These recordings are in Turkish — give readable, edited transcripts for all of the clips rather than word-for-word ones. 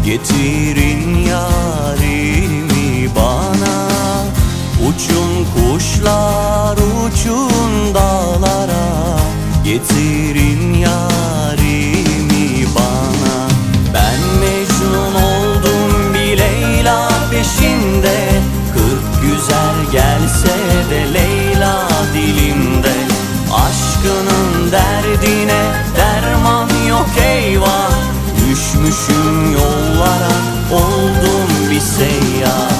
Getirin yarimi bana. Uçun kuşlar uçun dağlara, getirin yarimi bana. Ben Mecnun oldum bir Leyla peşinde, 40 güzel gelse de Leyla dilimde. Aşkının derdine derman yok eyvah, düşmüşüm yollara, oldum bir seyyah.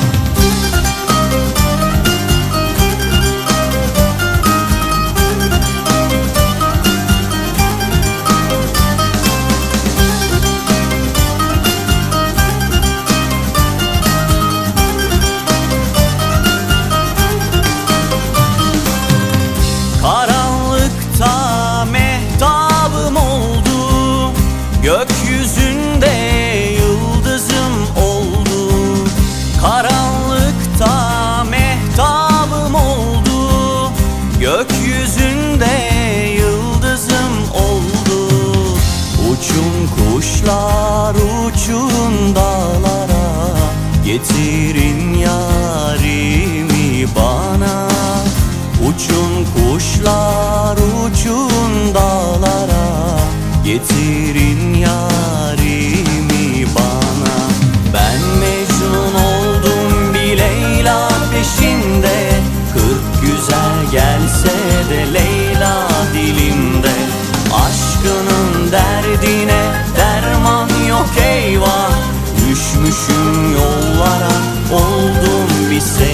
Karanlıkta mehtabım oldu, gökyüzünde yıldızım oldu. Karanlıkta mehtabım oldu, gökyüzünde yıldızım oldu. Uçun kuşlar uçun dağlara, getirin yarimi bana. Uçun kuşlar uçun dağlara, getirin yarimi bana. Ben Mecnun oldum bir Leyla peşinde, 40 güzel gelse de Leyla dilimde. Aşkının derdine derman yok eyvah, düşmüşüm yollara, oldum bir seyyah.